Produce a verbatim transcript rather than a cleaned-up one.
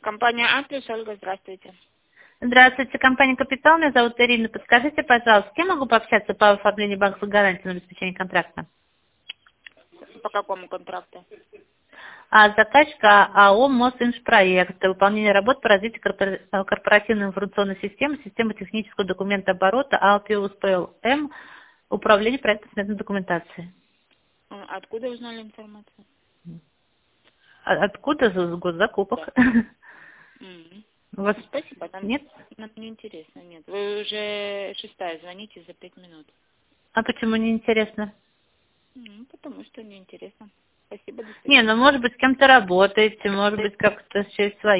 Компания А плюс, Ольга, здравствуйте. Здравствуйте, компания «Капитал». Меня зовут Ирина. Подскажите, пожалуйста, с кем могу пообщаться по оформлению банковской гарантии на обеспечение контракта? По какому контракту? А заказчика АО «Мосинжпроект». Выполнение работ по развитию корпора- корпоративной информационной системы, системы технического документооборота АЛПИУС ПЛМ, управление проектно-сметной документации. М, Откуда узнали информацию? А- Откуда з- госзакупок? М. У вас Спасибо, нам, нет? нам не интересно, нет. Вы уже шестая, звоните за пять минут. А почему не интересно? М, Потому что неинтересно. Спасибо, до Не, свидания. ну может быть с кем-то работаете, может быть как-то через свои.